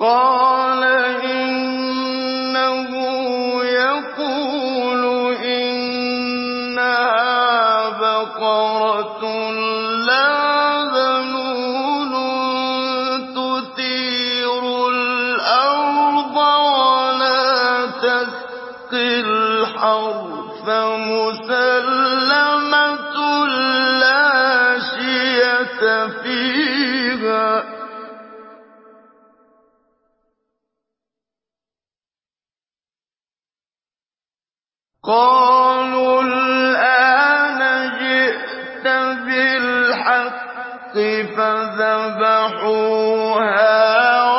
قَالَ إِنَّهُ يَقُولُ إِنَّهَا بَقَرَةٌ لَّا ذَلُولٌ تُثِيرُ الْأَرْضَ وَلَا تَسْقِي الْحَرْثَ مُسَلَّمَةٌ لَّا شِيَةَ فِيهَا ۚ قَالُوا الْآنَ جِئْتَ بِالْحَقِّ فَذَبَحُوهَا